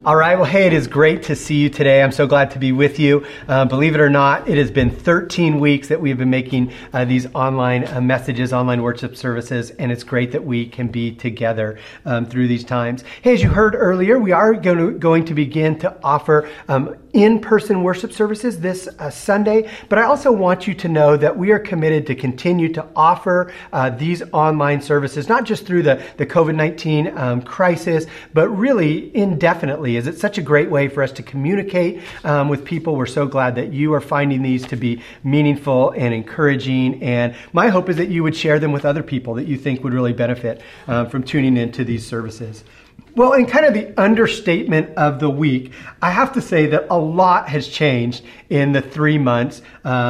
All right. Well, hey, it is great to see you today. I'm so glad to be with you. Believe it or not, it has been 13 weeks that we've been making these online messages, online worship services, and it's great that we can be together through these times. Hey, as you heard earlier, we are going to begin to offer in-person worship services this Sunday, but I also want you to know that we are committed to continue to offer these online services, not just through the COVID-19 crisis, but really indefinitely. Is it such a great way for us to communicate with people? We're so glad that you are finding these to be meaningful and encouraging, and my hope is that you would share them with other people that you think would really benefit from tuning into these services. Well, in kind of the understatement of the week, I have to say that a lot has changed in the 3 months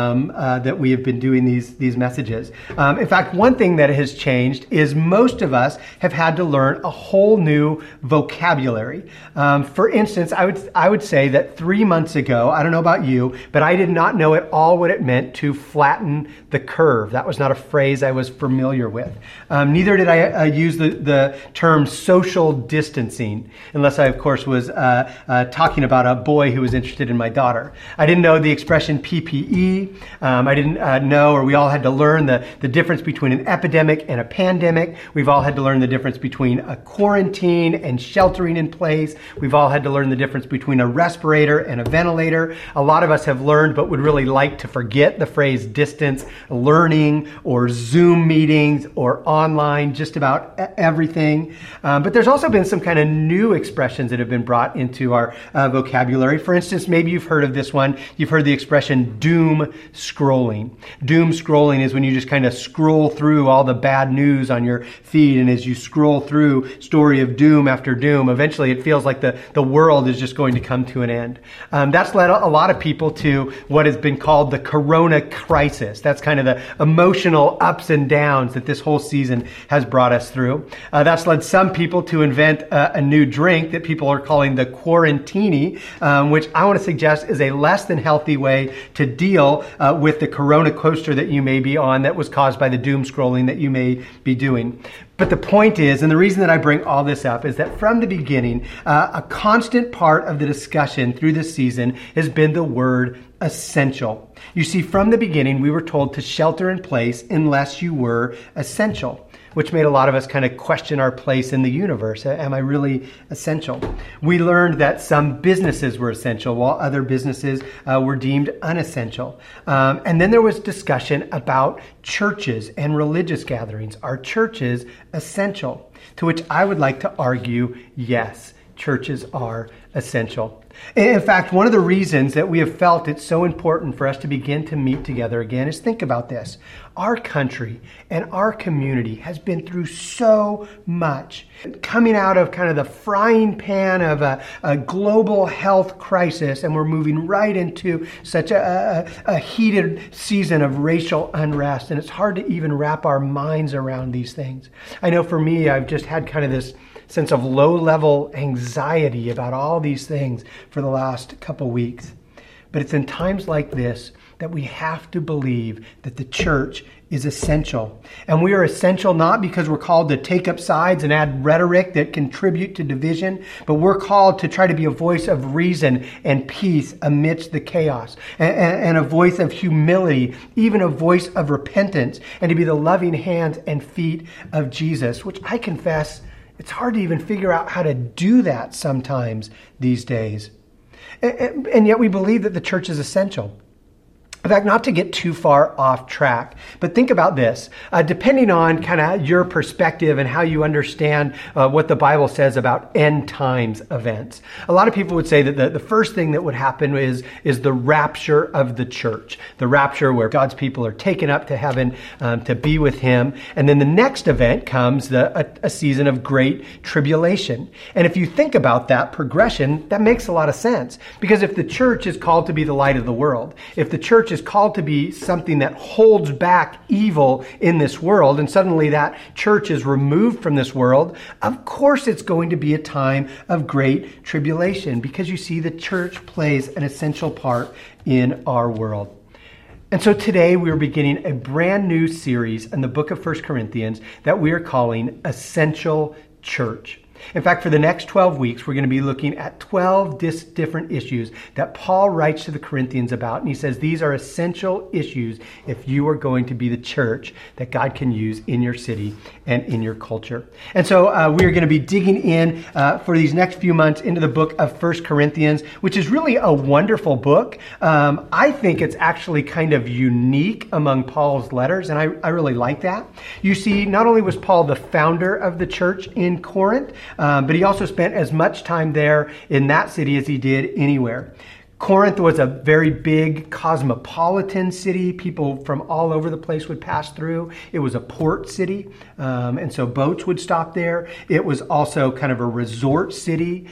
that we have been doing these messages. In fact, one thing that has changed is most of us have had to learn a whole new vocabulary. For instance, I would say that 3 months ago, I don't know about you, but I did not know at all what it meant to flatten the curve. That was not a phrase I was familiar with. Neither did I use the term social distancing, unless I, of course, was talking about a boy who was interested in my daughter. I didn't know the expression PPE. I didn't know, or we all had to learn the difference between an epidemic and a pandemic. We've all had to learn the difference between a quarantine and sheltering in place. We've all had to learn the difference between a respirator and a ventilator. A lot of us have learned, but would really like to forget the phrase distance learning or Zoom meetings or online, just about everything. But there's also been some kind of new expressions that have been brought into our vocabulary. For instance, maybe you've heard of this one. You've heard the expression doom scrolling. Doom scrolling is when you just kind of scroll through all the bad news on your feed, and as you scroll through story of doom after doom, eventually it feels like the world is just going to come to an end. That's led a lot of people to what has been called the corona crisis. That's kind of the emotional ups and downs that this whole season has brought us through. That's led some people to invent a new drink that people are calling the Quarantini, which I want to suggest is a less than healthy way to deal with the corona coaster that you may be on that was caused by the doom scrolling that you may be doing. But the point is, and the reason that I bring all this up, is that from the beginning, a constant part of the discussion through this season has been the word essential. You see, from the beginning, we were told to shelter in place unless you were essential, which made a lot of us kind of question our place in the universe. Am I really essential? We learned that some businesses were essential while other businesses were deemed unessential. And then there was discussion about churches and religious gatherings. Are churches essential? To which I would like to argue, yes, churches are essential. In fact, one of the reasons that we have felt it's so important for us to begin to meet together again is, think about this. Our country and our community has been through so much. Coming out of kind of the frying pan of a global health crisis, and we're moving right into such a heated season of racial unrest, and it's hard to even wrap our minds around these things. I know for me, I've just had kind of this sense of low-level anxiety about all these things for the last couple weeks. But it's in times like this that we have to believe that the church is essential. And we are essential not because we're called to take up sides and add rhetoric that contribute to division, but we're called to try to be a voice of reason and peace amidst the chaos, and a voice of humility, even a voice of repentance, and to be the loving hands and feet of Jesus, which I confess, it's hard to even figure out how to do that sometimes these days. And yet we believe that the church is essential. In fact, not to get too far off track, but think about this. Depending on kind of your perspective and how you understand what the Bible says about end times events, a lot of people would say that the first thing that would happen is the rapture of the church, the rapture where God's people are taken up to heaven to be with Him. And then the next event comes a season of great tribulation. And if you think about that progression, that makes a lot of sense. Because if the church is called to be the light of the world, if the church is called to be something that holds back evil in this world, and suddenly that church is removed from this world, of course it's going to be a time of great tribulation, because you see, the church plays an essential part in our world. And so today we are beginning a brand new series in the book of 1 Corinthians that we are calling Essential Church. In fact, for the next 12 weeks, we're going to be looking at 12 different issues that Paul writes to the Corinthians about. And he says these are essential issues if you are going to be the church that God can use in your city and in your culture. And so we're going to be digging in for these next few months into the book of 1 Corinthians, which is really a wonderful book. I think it's actually kind of unique among Paul's letters, and I really like that. You see, not only was Paul the founder of the church in Corinth, but he also spent as much time there in that city as he did anywhere. Corinth was a very big cosmopolitan city. People from all over the place would pass through. It was a port city, and so boats would stop there. It was also kind of a resort city,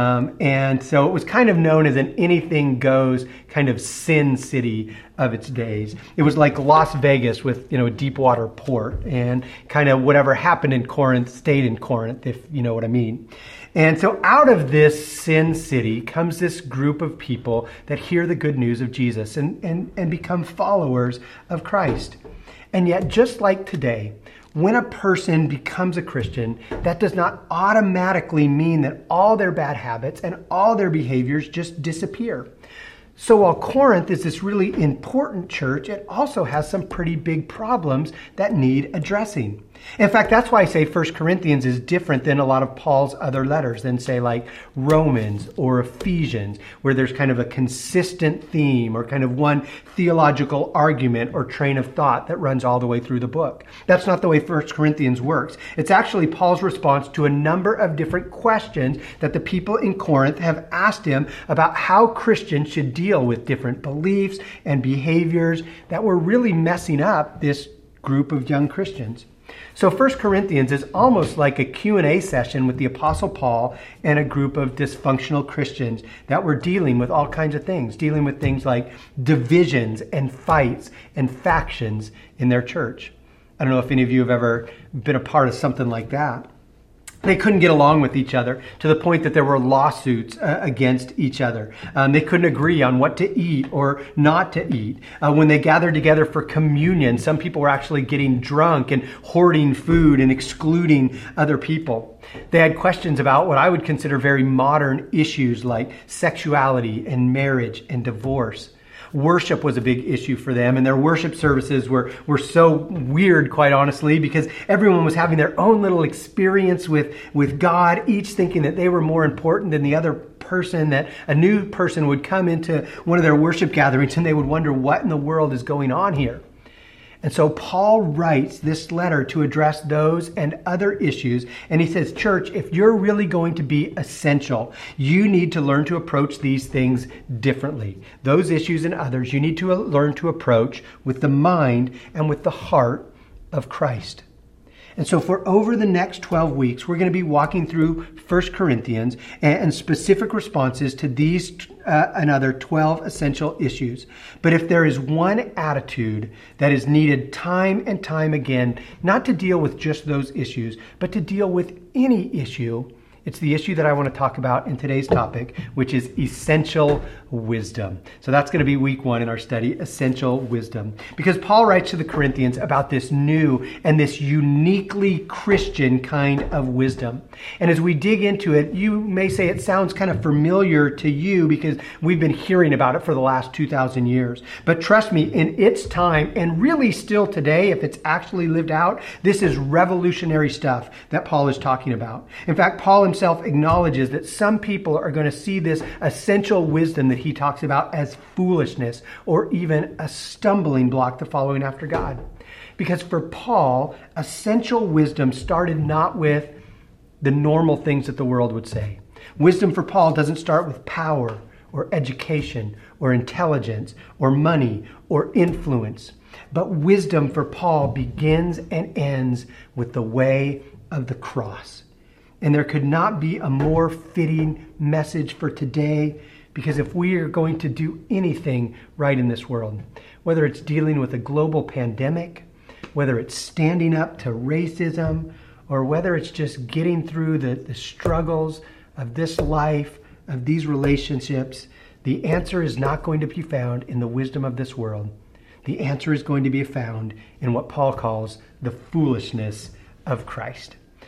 and so it was kind of known as an anything goes kind of sin city of its days. It was like Las Vegas with, a deep water port, and kind of whatever happened in Corinth stayed in Corinth, if you know what I mean. And so out of this sin city comes this group of people that hear the good news of Jesus and become followers of Christ. And yet, just like today, when a person becomes a Christian, that does not automatically mean that all their bad habits and all their behaviors just disappear. So while Corinth is this really important church, it also has some pretty big problems that need addressing. In fact, that's why I say 1 Corinthians is different than a lot of Paul's other letters than, say, like Romans or Ephesians, where there's kind of a consistent theme or kind of one theological argument or train of thought that runs all the way through the book. That's not the way 1 Corinthians works. It's actually Paul's response to a number of different questions that the people in Corinth have asked him about how Christians should deal with different beliefs and behaviors that were really messing up this group of young Christians. So 1 Corinthians is almost like a Q&A session with the Apostle Paul and a group of dysfunctional Christians that were dealing with all kinds of things, dealing with things like divisions and fights and factions in their church. I don't know if any of you have ever been a part of something like that. They couldn't get along with each other to the point that there were lawsuits against each other. They couldn't agree on what to eat or not to eat. When they gathered together for communion, some people were actually getting drunk and hoarding food and excluding other people. They had questions about what I would consider very modern issues like sexuality and marriage and divorce. Worship was a big issue for them, and their worship services were so weird, quite honestly, because everyone was having their own little experience with God, each thinking that they were more important than the other person, that a new person would come into one of their worship gatherings and they would wonder what in the world is going on here. And so Paul writes this letter to address those and other issues. And he says, church, if you're really going to be essential, you need to learn to approach these things differently. Those issues and others, you need to learn to approach with the mind and with the heart of Christ. And so for over the next 12 weeks, we're going to be walking through 1 Corinthians and specific responses to these and other 12 essential issues. But if there is one attitude that is needed time and time again, not to deal with just those issues, but to deal with any issue, it's the issue that I want to talk about in today's topic, which is essential wisdom. So that's going to be week 1 in our study, essential wisdom. Because Paul writes to the Corinthians about this new and this uniquely Christian kind of wisdom. And as we dig into it, you may say it sounds kind of familiar to you because we've been hearing about it for the last 2,000 years. But trust me, in its time, and really still today, if it's actually lived out, this is revolutionary stuff that Paul is talking about. In fact, Paul himself acknowledges that some people are going to see this essential wisdom that he talks about as foolishness or even a stumbling block to following after God. Because for Paul, essential wisdom started not with the normal things that the world would say. Wisdom for Paul doesn't start with power or education or intelligence or money or influence. But wisdom for Paul begins and ends with the way of the cross. And there could not be a more fitting message for today, because if we are going to do anything right in this world, whether it's dealing with a global pandemic, whether it's standing up to racism, or whether it's just getting through the struggles of this life, of these relationships, the answer is not going to be found in the wisdom of this world. The answer is going to be found in what Paul calls the foolishness of Christ.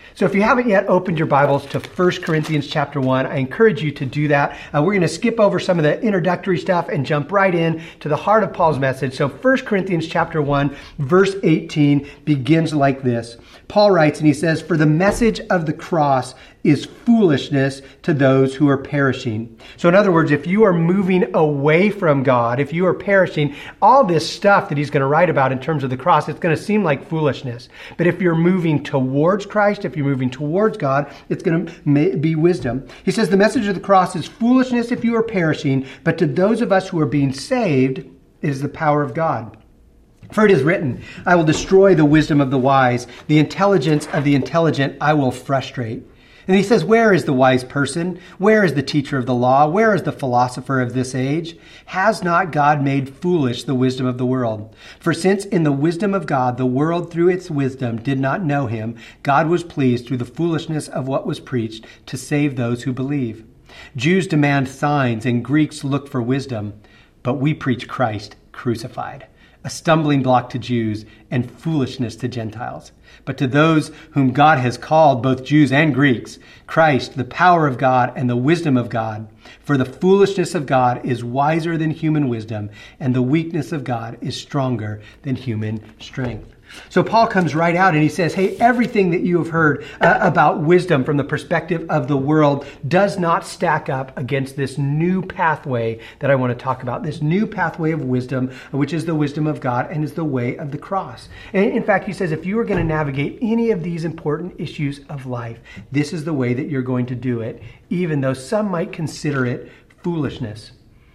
So if you haven't yet opened your Bibles to 1 Corinthians chapter 1, I encourage you to do that. We're going to skip over some of the introductory stuff and jump right in to the heart of Paul's message. So 1 Corinthians chapter 1, verse 18 begins like this. Paul writes and he says, "For the message of the cross is foolishness to those who are perishing." So in other words, if you are moving away from God, if you are perishing, all this stuff that he's going to write about in terms of the cross, it's going to seem like foolishness. But if you're moving towards Christ, if you're moving towards God, it's going to be wisdom. He says the message of the cross is foolishness if you are perishing, but to those of us who are being saved, it is the power of God. For it is written, "I will destroy the wisdom of the wise, the intelligence of the intelligent I will frustrate." And he says, where is the wise person? Where is the teacher of the law? Where is the philosopher of this age? Has not God made foolish the wisdom of the world? For since in the wisdom of God, the world through its wisdom did not know him, God was pleased through the foolishness of what was preached to save those who believe. Jews demand signs and Greeks look for wisdom, but we preach Christ crucified, a stumbling block to Jews and foolishness to Gentiles. But to those whom God has called, both Jews and Greeks, Christ, the power of God and the wisdom of God. For the foolishness of God is wiser than human wisdom, and the weakness of God is stronger than human strength. So Paul comes right out and he says, hey, everything that you have heard about wisdom from the perspective of the world does not stack up against this new pathway that I want to talk about, this new pathway of wisdom, which is the wisdom of God and is the way of the cross. And in fact, he says, if you are going to navigate any of these important issues of life, this is the way that you're going to do it, even though some might consider it foolishness.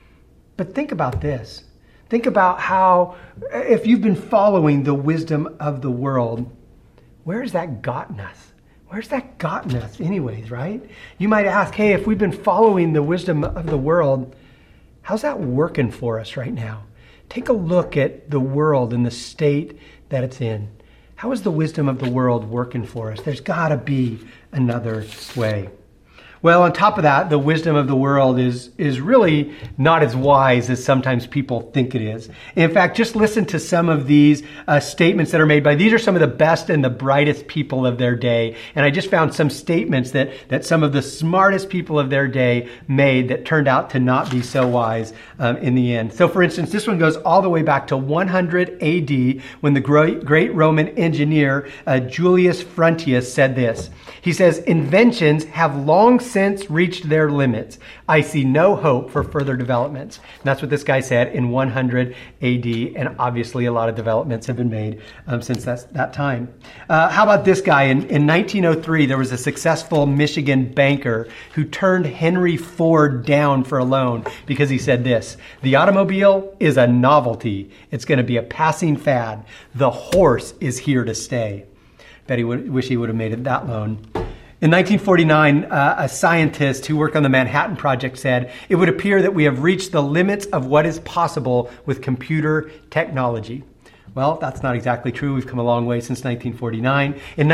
But think about this. Think about how, if you've been following the wisdom of the world, where has that gotten us? Where's that gotten us anyways, right? You might ask, hey, if we've been following the wisdom of the world, how's that working for us right now? Take a look at the world and the state that it's in. How is the wisdom of the world working for us? There's got to be another way. Well, on top of that, the wisdom of the world is really not as wise as sometimes people think it is. In fact, just listen to some of these statements that are made by, these are some of the best and the brightest people of their day. And I just found some statements that some of the smartest people of their day made that turned out to not be so wise in the end. So for instance, this one goes all the way back to 100 AD when the great Roman engineer Julius Frontius said this. He says, "Inventions have long since reached their limits. I see no hope for further developments." And that's what this guy said in 100 AD. And obviously a lot of developments have been made since that time. How about this guy? In 1903, there was a successful Michigan banker who turned Henry Ford down for a loan because he said this: "The automobile is a novelty. It's going to be a passing fad. The horse is here to stay." Bet he wish he would have made it that loan. In 1949, a scientist who worked on the Manhattan Project said, "It would appear that we have reached the limits of what is possible with computer technology." Well, that's not exactly true. We've come a long way since 1949. In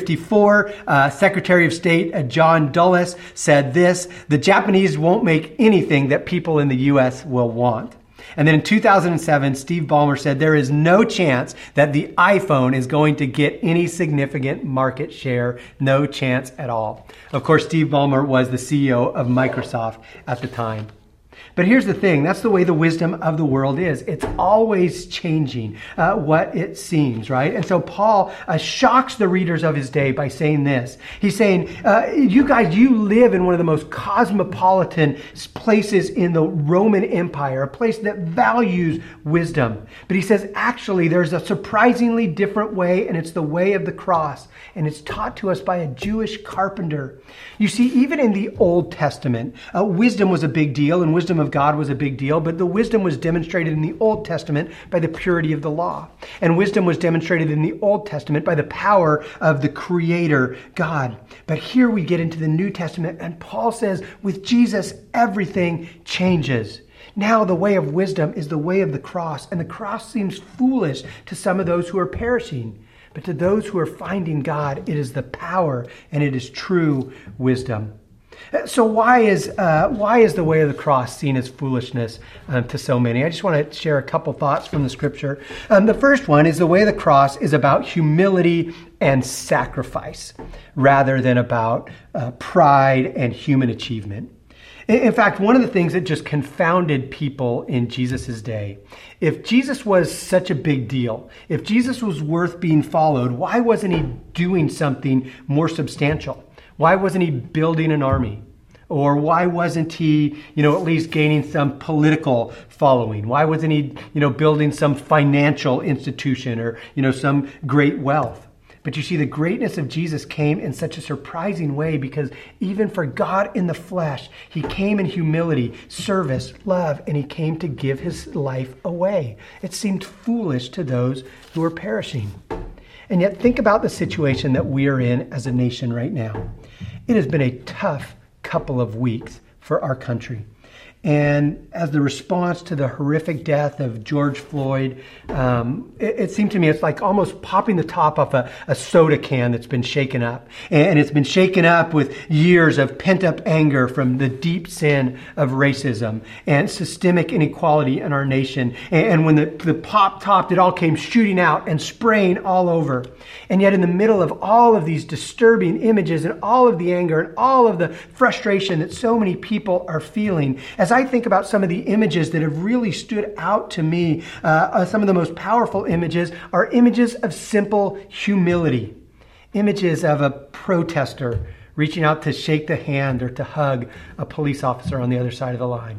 1954, Secretary of State John Dulles said this: "The Japanese won't make anything that people in the U.S. will want." And then in 2007, Steve Ballmer said there is no chance that the iPhone is going to get any significant market share. No chance at all. Of course, Steve Ballmer was the CEO of Microsoft at the time. But here's the thing, that's the way the wisdom of the world is. It's always changing what it seems, right? And so Paul shocks the readers of his day by saying this. He's saying, you guys, you live in one of the most cosmopolitan places in the Roman Empire, a place that values wisdom. But he says, actually, there's a surprisingly different way, and it's the way of the cross. And it's taught to us by a Jewish carpenter. You see, even in the Old Testament, wisdom was a big deal, and wisdom of God was a big deal, but the wisdom was demonstrated in the Old Testament by the purity of the law. And wisdom was demonstrated in the Old Testament by the power of the Creator, God. But here we get into the New Testament, and Paul says, with Jesus, everything changes. Now the way of wisdom is the way of the cross, and the cross seems foolish to some of those who are perishing. But to those who are finding God, it is the power and it is true wisdom. So why is the way of the cross seen as foolishness to so many? I just want to share a couple thoughts from the scripture. The first one is the way of the cross is about humility and sacrifice rather than about pride and human achievement. In fact, one of the things that just confounded people in Jesus' day, if Jesus was such a big deal, if Jesus was worth being followed, why wasn't he doing something more substantial? Why wasn't he building an army? Or why wasn't he, at least gaining some political following? Why wasn't he, building some financial institution or, some great wealth? But you see, the greatness of Jesus came in such a surprising way because even for God in the flesh, he came in humility, service, love, and he came to give his life away. It seemed foolish to those who were perishing. And yet think about the situation that we are in as a nation right now. It has been a tough couple of weeks for our country. And as the response to the horrific death of George Floyd, it seemed to me it's like almost popping the top off a soda can that's been shaken up. And it's been shaken up with years of pent-up anger from the deep sin of racism and systemic inequality in our nation. And when the pop topped, it all came shooting out and spraying all over. And yet in the middle of all of these disturbing images and all of the anger and all of the frustration that so many people are feeling, as I think about some of the images that have really stood out to me, some of the most powerful images are images of simple humility. Images of a protester reaching out to shake the hand or to hug a police officer on the other side of the line.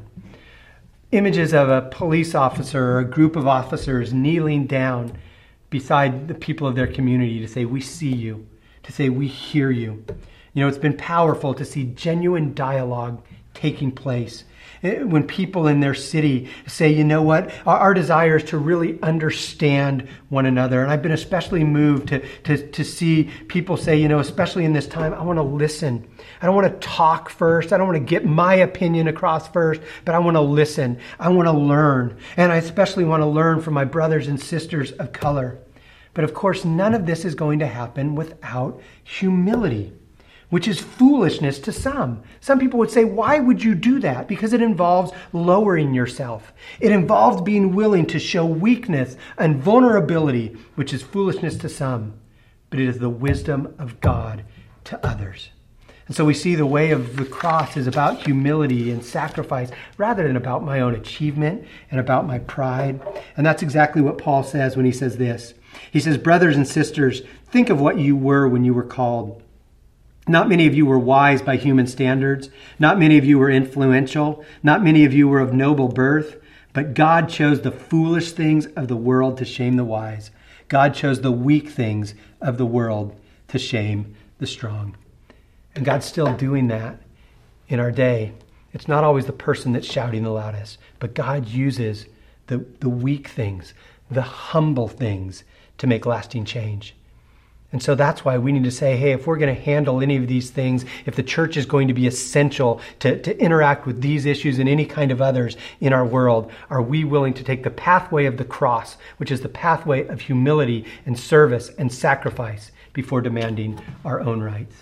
Images of a police officer or a group of officers kneeling down beside the people of their community to say, "We see you," to say, "We hear you." It's been powerful to see genuine dialogue taking place. When people in their city say, you know what, our desire is to really understand one another. And I've been especially moved to see people say, especially in this time, I want to listen. I don't want to talk first. I don't want to get my opinion across first, but I want to listen. I want to learn. And I especially want to learn from my brothers and sisters of color. But of course, none of this is going to happen without humility, which is foolishness to some. Some people would say, why would you do that? Because it involves lowering yourself. It involves being willing to show weakness and vulnerability, which is foolishness to some, but it is the wisdom of God to others. And so we see the way of the cross is about humility and sacrifice rather than about my own achievement and about my pride. And that's exactly what Paul says when he says this. He says, brothers and sisters, think of what you were when you were called. Not many of you were wise by human standards. Not many of you were influential. Not many of you were of noble birth. But God chose the foolish things of the world to shame the wise. God chose the weak things of the world to shame the strong. And God's still doing that in our day. It's not always the person that's shouting the loudest, but God uses the weak things, the humble things to make lasting change. And so that's why we need to say, hey, if we're going to handle any of these things, if the church is going to be essential to interact with these issues and any kind of others in our world, are we willing to take the pathway of the cross, which is the pathway of humility and service and sacrifice before demanding our own rights?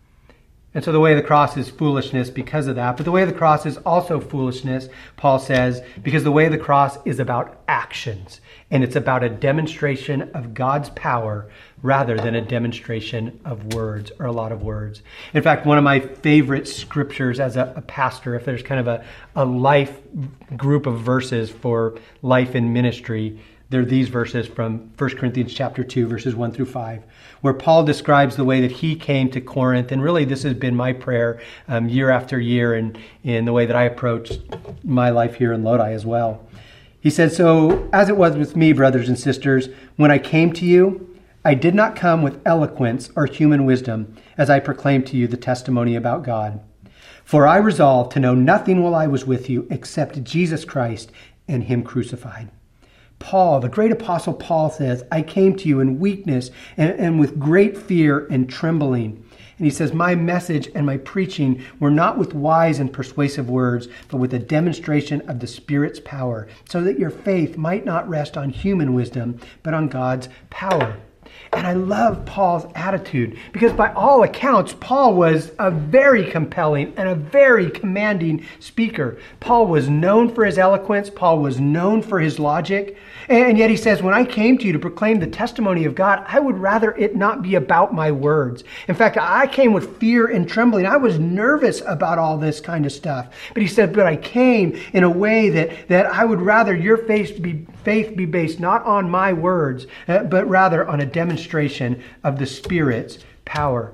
And so the way of the cross is foolishness because of that. But the way of the cross is also foolishness, Paul says, because the way of the cross is about actions. And it's about a demonstration of God's power rather than a demonstration of words or a lot of words. In fact, one of my favorite scriptures as a pastor, if there's kind of a life group of verses for life in ministry, they're these verses from 1 Corinthians chapter 2, verses 1 through 5, where Paul describes the way that he came to Corinth. And really, this has been my prayer year after year and in the way that I approach my life here in Lodi as well. He said, so as it was with me, brothers and sisters, when I came to you, I did not come with eloquence or human wisdom as I proclaimed to you the testimony about God. For I resolved to know nothing while I was with you except Jesus Christ and him crucified. Paul, the great apostle Paul says, I came to you in weakness and with great fear and trembling. And he says, my message and my preaching were not with wise and persuasive words, but with a demonstration of the Spirit's power, so that your faith might not rest on human wisdom, but on God's power. And I love Paul's attitude because by all accounts, Paul was a very compelling and a very commanding speaker. Paul was known for his eloquence. Paul was known for his logic. And yet he says, when I came to you to proclaim the testimony of God, I would rather it not be about my words. In fact, I came with fear and trembling. I was nervous about all this kind of stuff. But he said, but I came in a way that I would rather your faith be based not on my words, but rather on a demonstration of the Spirit's power.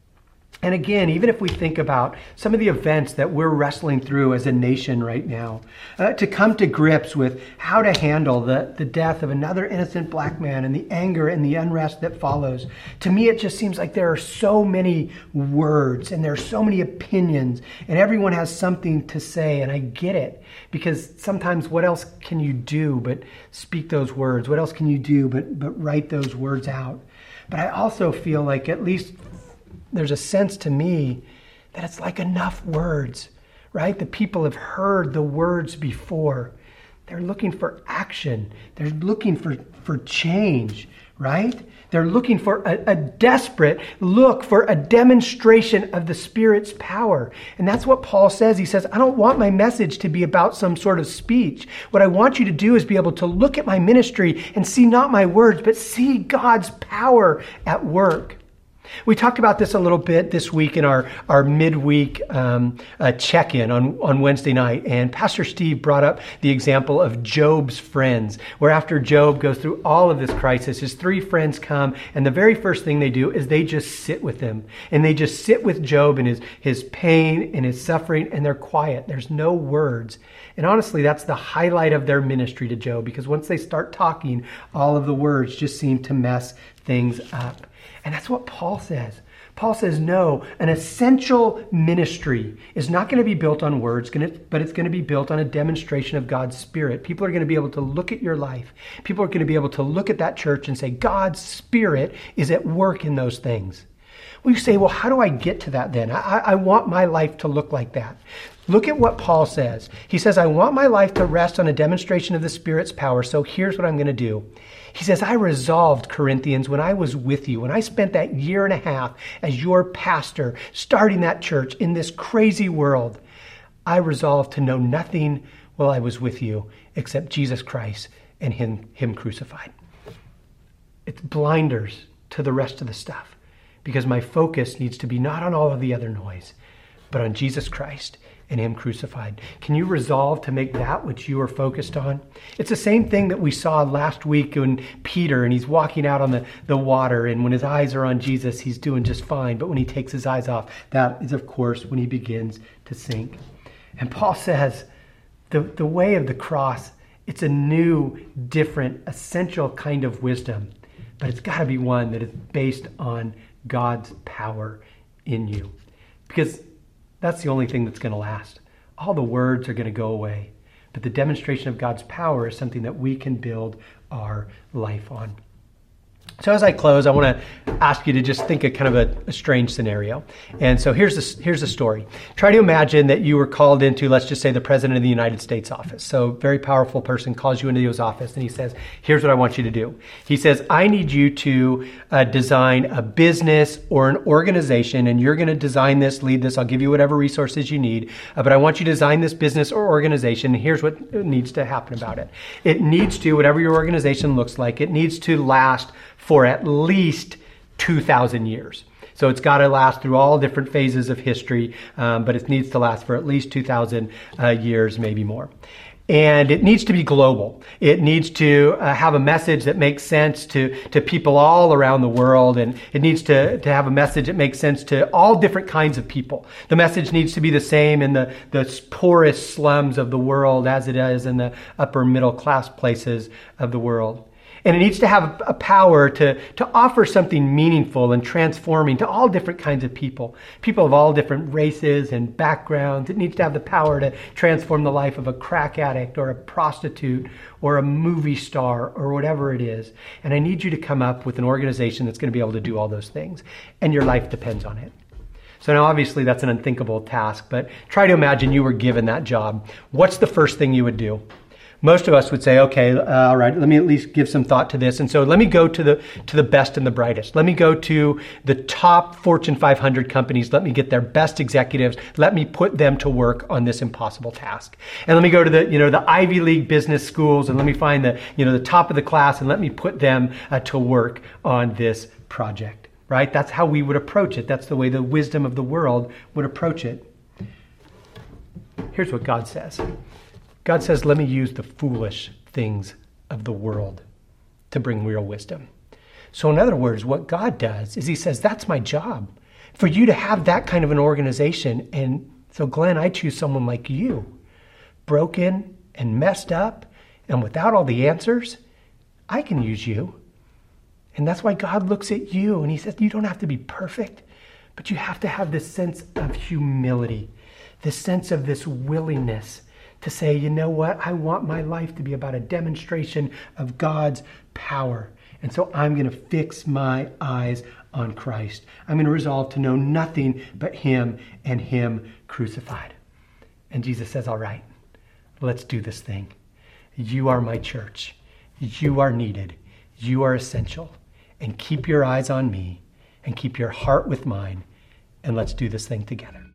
And again, even if we think about some of the events that we're wrestling through as a nation right now, to come to grips with how to handle the death of another innocent black man and the anger and the unrest that follows, to me it just seems like there are so many words and there are so many opinions and everyone has something to say, and I get it, because sometimes what else can you do but speak those words? What else can you do but write those words out? But I also feel like at least there's a sense to me that it's like enough words, right? The people have heard the words before. They're looking for action. They're looking for change, right? They're looking for a desperate look for a demonstration of the Spirit's power. And that's what Paul says. He says, I don't want my message to be about some sort of speech. What I want you to do is be able to look at my ministry and see not my words, but see God's power at work. We talked about this a little bit this week in our midweek check-in on Wednesday night. And Pastor Steve brought up the example of Job's friends, where after Job goes through all of this crisis, his three friends come, and the very first thing they do is they just sit with him. And they just sit with Job and his pain and his suffering, and they're quiet. There's no words. And honestly, that's the highlight of their ministry to Job, because once they start talking, all of the words just seem to mess things up. And that's what Paul says. Paul says, no, an essential ministry is not going to be built on words, but it's going to be built on a demonstration of God's Spirit. People are going to be able to look at your life. People are going to be able to look at that church and say, God's Spirit is at work in those things. Well, you say, well, how do I get to that then? I want my life to look like that. Look at what Paul says. He says, I want my life to rest on a demonstration of the Spirit's power, so here's what I'm going to do. He says, I resolved, Corinthians, when I was with you, when I spent that year and a half as your pastor, starting that church in this crazy world, I resolved to know nothing while I was with you except Jesus Christ and him crucified. It's blinders to the rest of the stuff, because my focus needs to be not on all of the other noise, but on Jesus Christ and him crucified. Can you resolve to make that which you are focused on? It's the same thing that we saw last week when Peter, and he's walking out on the water, and when his eyes are on Jesus, he's doing just fine. But when he takes his eyes off, that is, of course, when he begins to sink. And Paul says, the way of the cross, it's a new, different, essential kind of wisdom. But it's got to be one that is based on God's power in you. Because that's the only thing that's going to last. All the words are going to go away. But the demonstration of God's power is something that we can build our life on. So as I close, I want to ask you to just think of kind of a strange scenario. And so here's the story. Try to imagine that you were called into, let's just say, the President of the United States office. So a very powerful person calls you into his office and he says, here's what I want you to do. He says, I need you to design a business or an organization, and you're going to design this, lead this. I'll give you whatever resources you need, but I want you to design this business or organization. And here's what needs to happen about it. It needs to, whatever your organization looks like, it needs to last for at least 2,000 years. So it's got to last through all different phases of history, but it needs to last for at least 2,000 years, maybe more. And it needs to be global. It needs to have a message that makes sense to people all around the world. And it needs to have a message that makes sense to all different kinds of people. The message needs to be the same in the poorest slums of the world as it is in the upper middle class places of the world. And it needs to have a power to offer something meaningful and transforming to all different kinds of people of all different races and backgrounds. It needs to have the power to transform the life of a crack addict or a prostitute or a movie star or whatever it is. And I need you to come up with an organization that's going to be able to do all those things. And your life depends on it. So now obviously that's an unthinkable task, but try to imagine you were given that job. What's the first thing you would do? Most of us would say, okay, all right, let me at least give some thought to this. And so let me go to the best and the brightest. Let me go to the top Fortune 500 companies. Let me get their best executives. Let me put them to work on this impossible task. And let me go to the Ivy League business schools, and let me find the top of the class, and let me put them to work on this project, right? That's how we would approach it. That's the way the wisdom of the world would approach it. Here's what God says. God says, let me use the foolish things of the world to bring real wisdom. So in other words, what God does is he says, that's my job, for you to have that kind of an organization. And so Glenn, I choose someone like you, broken and messed up and without all the answers. I can use you. And that's why God looks at you and he says, you don't have to be perfect, but you have to have this sense of humility, this sense of this willingness to say, you know what? I want my life to be about a demonstration of God's power. And so I'm going to fix my eyes on Christ. I'm going to resolve to know nothing but him and him crucified. And Jesus says, all right, let's do this thing. You are my church. You are needed. You are essential. And keep your eyes on me and keep your heart with mine. And let's do this thing together.